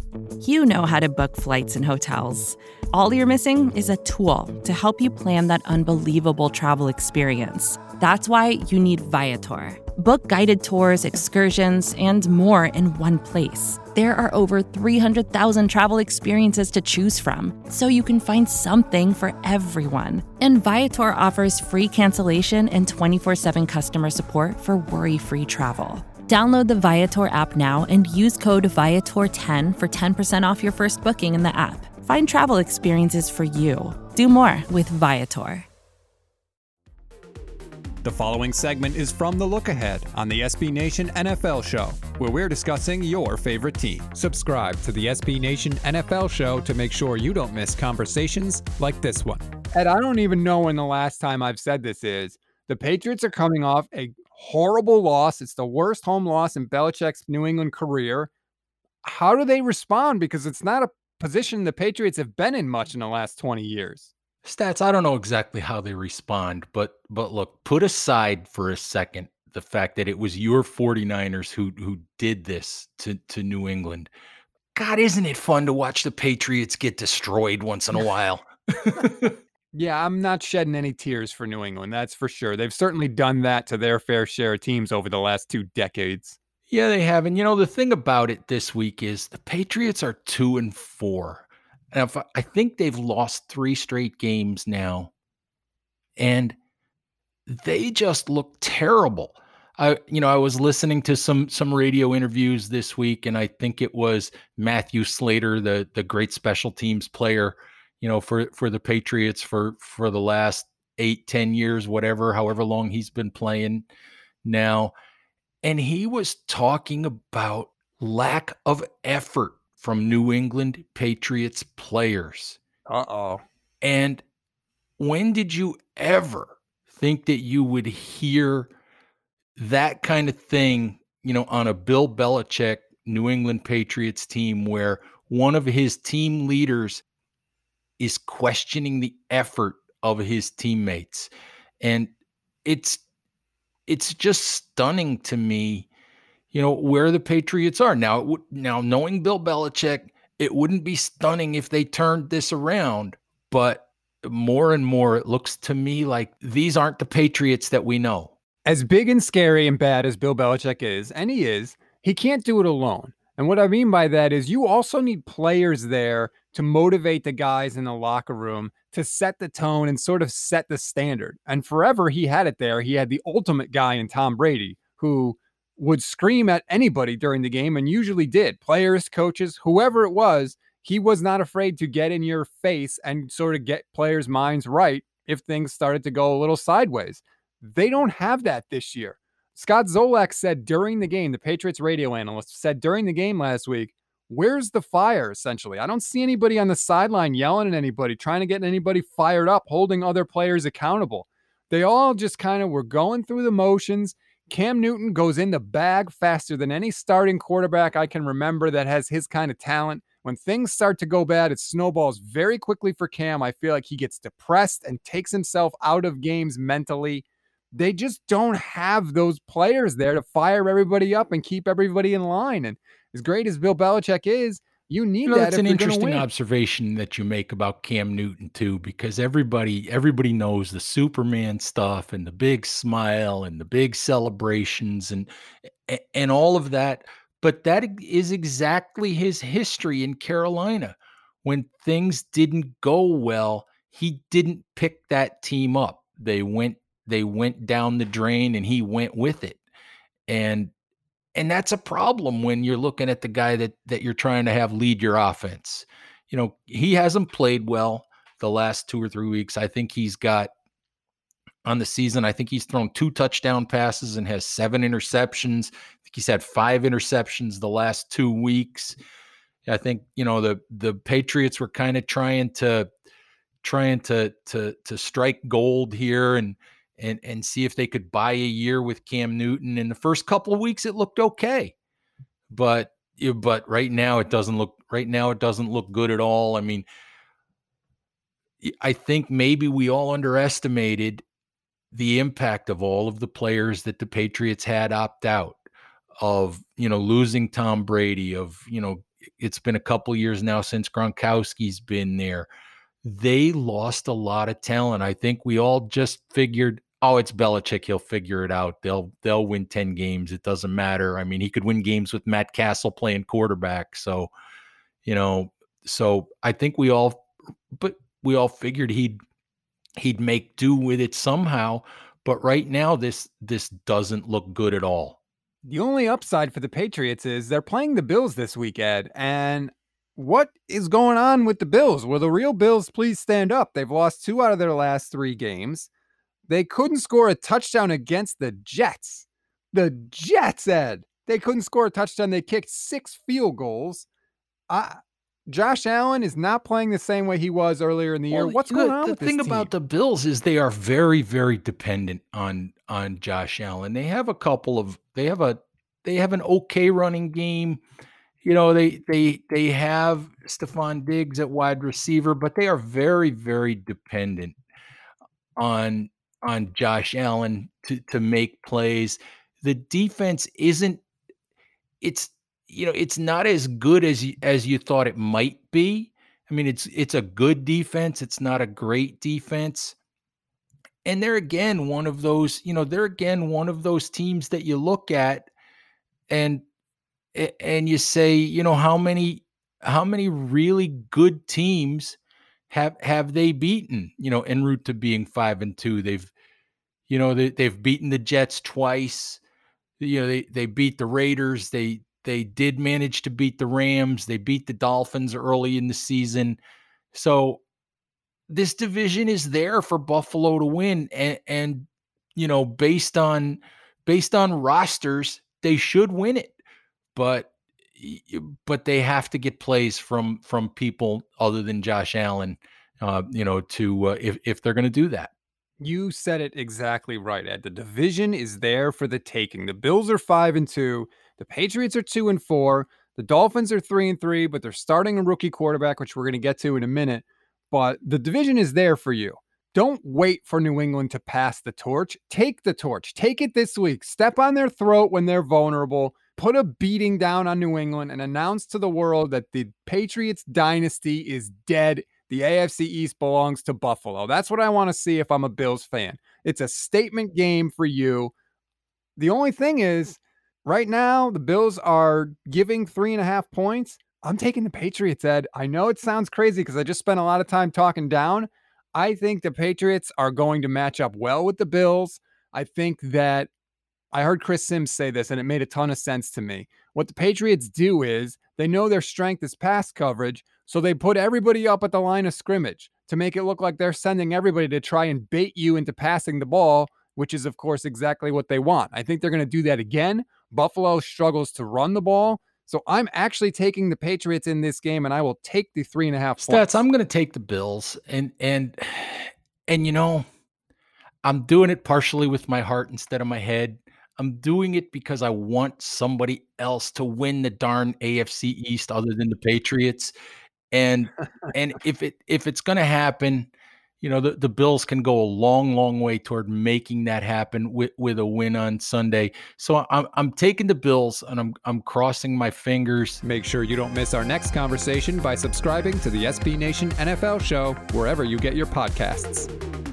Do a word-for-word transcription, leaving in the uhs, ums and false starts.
You know how to book flights and hotels. All you're missing is a tool to help you plan that unbelievable travel experience. That's why you need Viator. Book guided tours, excursions, and more in one place. There are over three hundred thousand travel experiences to choose from, so you can find something for everyone. And Viator offers free cancellation and twenty-four seven customer support for worry-free travel. Download the Viator app now and use code Viator ten for ten percent off your first booking in the app. Find travel experiences for you. Do more with Viator. The following segment is from The Look Ahead on the S B Nation N F L Show, where we're discussing your favorite team. Subscribe to the S B Nation N F L Show to make sure you don't miss conversations like this one. Ed, I don't even know when the last time I've said this is. The Patriots are coming off a horrible loss. It's the worst home loss in Belichick's New England career. How do they respond? Because it's not a position the Patriots have been in much in the last twenty years. Stats, I don't know exactly how they respond, but but look, put aside for a second the fact that it was your 49ers who who did this to, to New England. God, isn't it fun to watch the Patriots get destroyed once in a while? Yeah, I'm not shedding any tears for New England, that's for sure. They've certainly done that to their fair share of teams over the last two decades. Yeah, they have. And you know, the thing about it this week is the Patriots are two and four. And if, I think they've lost three straight games now, and they just look terrible. I, you know, I was listening to some some radio interviews this week, and I think it was Matthew Slater, the the great special teams player, you know, for for the Patriots for for the last eight, ten years, whatever, however long he's been playing now, and he was talking about lack of effort from New England Patriots players. Uh-oh. And when did you ever think that you would hear that kind of thing, you know, on a Bill Belichick New England Patriots team where one of his team leaders is questioning the effort of his teammates? And it's it's just stunning to me, you know, where the Patriots are. Now, it would, now knowing Bill Belichick, it wouldn't be stunning if they turned this around, but more and more it looks to me like these aren't the Patriots that we know. As big and scary and bad as Bill Belichick is, and he is, he can't do it alone. And what I mean by that is you also need players there to motivate the guys in the locker room to set the tone and sort of set the standard. And forever he had it there. He had the ultimate guy in Tom Brady who would scream at anybody during the game and usually did. Players, coaches, whoever it was, he was not afraid to get in your face and sort of get players' minds right if things started to go a little sideways. They don't have that this year. Scott Zolak said during the game, the Patriots radio analyst said during the game last week, where's the fire, essentially? I don't see anybody on the sideline yelling at anybody, trying to get anybody fired up, holding other players accountable. They all just kind of were going through the motions. Cam Newton goes in the bag faster than any starting quarterback I can remember that has his kind of talent. When things start to go bad, it snowballs very quickly for Cam. I feel like he gets depressed and takes himself out of games mentally. They just don't have those players there to fire everybody up and keep everybody in line. And as great as Bill Belichick is, you need you know, that. It's an interesting observation that you make about Cam Newton too, because everybody everybody knows the Superman stuff and the big smile and the big celebrations and and all of that. But that is exactly his history in Carolina. When things didn't go well, he didn't pick that team up. They went They went down the drain and he went with it. And and that's a problem when you're looking at the guy that that you're trying to have lead your offense. You know, he hasn't played well the last two or three weeks. I think he's got on the season, I think he's thrown two touchdown passes and has seven interceptions. I think he's had five interceptions the last two weeks. I think, you know, the the Patriots were kind of trying to trying to to to strike gold here and and and see if they could buy a year with Cam Newton. In the first couple of weeks, it looked okay, but but right now it doesn't look right now it doesn't look good at all. I mean, I think maybe we all underestimated the impact of all of the players that the Patriots had opt out of, you know, losing Tom Brady, of, you know, it's been a couple years now since Gronkowski's been there. They lost a lot of talent. I think we all just figured, oh, it's Belichick. He'll figure it out. They'll they'll win ten games. It doesn't matter. I mean, he could win games with Matt Castle playing quarterback. So, you know, so I think we all, but we all figured he'd he'd make do with it somehow. But right now, this this doesn't look good at all. The only upside for the Patriots is they're playing the Bills this week, Ed. And what is going on with the Bills? Will the real Bills please stand up? They've lost two out of their last three games. They couldn't score a touchdown against the Jets. The Jets, Ed. They couldn't score a touchdown. They kicked six field goals. Uh, Josh Allen is not playing the same way he was earlier in the year. Well, What's you know, going on the with this thing team? about the Bills is they are very, very dependent on on Josh Allen. They have a couple of they have a they have an okay running game. You know, they they they have Stephon Diggs at wide receiver, but they are very, very dependent on on Josh Allen to to make plays. The defense isn't it's you know, it's not as good as you, as you thought it might be. I mean, it's it's a good defense. It's not a great defense. And they're again one of those, you know, they're again one of those teams that you look at and and you say, you know, how many how many really good teams have have they beaten, you know, en route to being five and two. They've, you know, they, they've beaten the Jets twice. You know, they they beat the Raiders. They they did manage to beat the Rams. They beat the Dolphins early in the season. So this division is there for Buffalo to win. And, and you know, based on based on rosters, they should win it. But but they have to get plays from from people other than Josh Allen, uh, you know, to uh, if if they're going to do that. You said it exactly right, Ed. The division is there for the taking. The Bills are five and two. The Patriots are two and four. The Dolphins are three and three, but they're starting a rookie quarterback, which we're going to get to in a minute. But the division is there for you. Don't wait for New England to pass the torch. Take the torch. Take it this week. Step on their throat when they're vulnerable. Put a beating down on New England and announce to the world that the Patriots dynasty is dead. The A F C East belongs to Buffalo. That's what I want to see if I'm a Bills fan. It's a statement game for you. The only thing is, right now, the Bills are giving three and a half points. I'm taking the Patriots, Ed. I know it sounds crazy because I just spent a lot of time talking down. I think the Patriots are going to match up well with the Bills. I think that I heard Chris Sims say this, and it made a ton of sense to me. What the Patriots do is they know their strength is pass coverage, so they put everybody up at the line of scrimmage to make it look like they're sending everybody to try and bait you into passing the ball, which is, of course, exactly what they want. I think they're going to do that again. Buffalo struggles to run the ball. So I'm actually taking the Patriots in this game, and I will take the three and a half Stats, points. I'm going to take the Bills. And, and, and, you know, I'm doing it partially with my heart instead of my head. I'm doing it because I want somebody else to win the darn A F C East other than the Patriots. And, and if it, if it's going to happen, you know, the, the Bills can go a long, long way toward making that happen with, with a win on Sunday. So I'm I'm taking the Bills, and I'm I'm crossing my fingers. Make sure you don't miss our next conversation by subscribing to the S B Nation N F L Show wherever you get your podcasts.